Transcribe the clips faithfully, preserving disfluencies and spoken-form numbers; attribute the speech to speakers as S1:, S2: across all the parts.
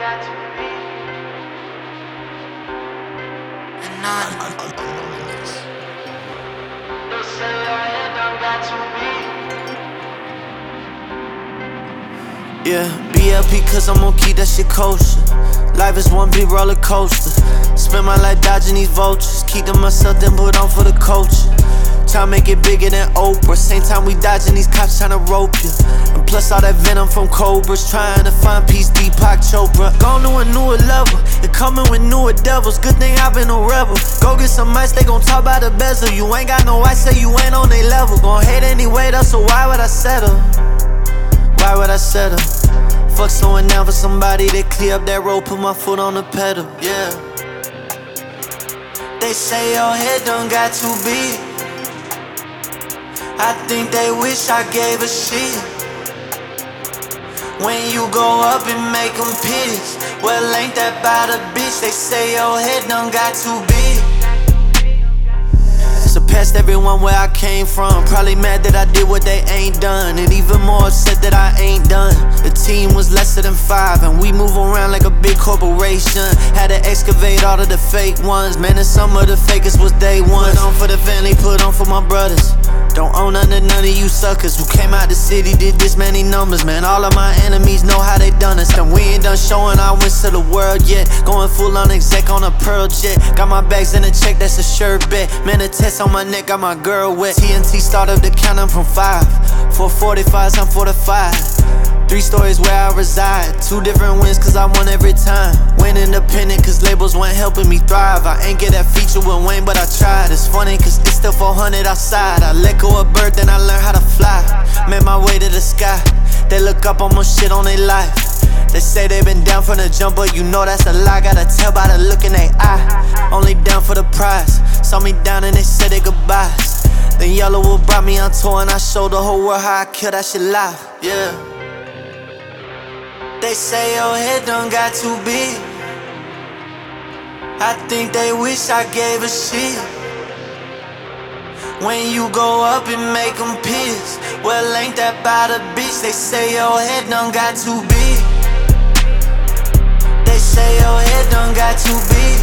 S1: got to be. And I, I, I, I know this. They say your head don't got to be. Yeah, B L P cause I'm gon' keep that shit kosher. Life is one big roller coaster. Spend my life dodging these vultures. Keep to myself then put on for the culture. Tryna make it bigger than Oprah. Same time we dodging these cops tryna rope you. And plus all that venom from cobras. Trying to find peace, Deepak Chopra. Gone to a newer level. They're coming with newer devils. Good thing I've been a rebel. Go get some ice, they gon' talk about the bezel. You ain't got no ice, say you ain't on they level. Gon' hate anyway though, so why would I settle? Why would I settle? Fuck slowing down for somebody that clear up that road, put my foot on the pedal, yeah. They say your head done got too big. I think they wish I gave a shit. When you go up and make them piss, well ain't that by the bitch. They say your head done got too big. Surpassed everyone where I came from. Probably mad that I did what they ain't done. And even more upset that I ain't done. The team was lesser than five, and we move around like a big corporation. Had to excavate all of the fake ones. Man, and some of the fakest was day one. Put on for the family, put on for my brothers. Don't own none of none of you suckers who came out the city, did this many numbers. Man, all of my enemies know how they done us. And we ain't done showing our wins to the world yet. Going full on exec on a pearl jet. Got my bags in a check, that's a shirt bet. Man, a test on my neck, got my girl wet. T N T started the count, I'm from five. four forty-fives, I'm forty-five. Three stories where I reside. Two different wins cause I won every time. Went independent cause labels weren't helping me thrive. I ain't get that feature with Wayne but I tried. It's funny cause it's still four hundred outside. I let go of bird then I learned how to fly. Made my way to the sky. They look up on my shit on their life. They say they been down from the jump, but you know that's a lie. Gotta tell by the look in they eye. Only down for the prize. Saw me down and they said they goodbyes. Then Yellowwood brought me on tour and I showed the whole world how I kill that shit live. Yeah. They say your head done got too big. I think they wish I gave a shit. When you go up and make them piss, well ain't that by the bitch. They say your head done got too big. They say your head done got too big.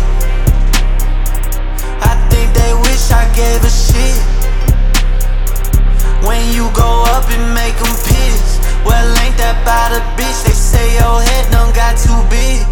S1: I think they wish I gave a shit. When you go up and make them piss, well ain't that by the bitch. They say your head done got too big.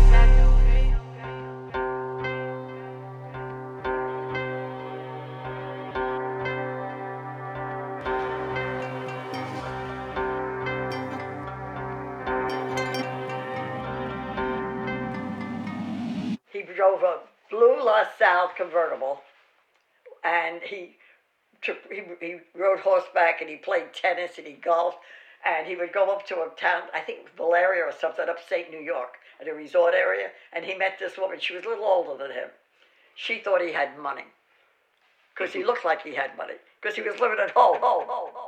S2: He drove a blue LaSalle convertible, and he took he, he rode horseback, and he played tennis, and he golfed, and he would go up to a town, I think Valeria or something, upstate New York, at a resort area, and he met this woman. She was a little older than him. She thought he had money, because he looked like he had money, because he was living at home. home, home, home.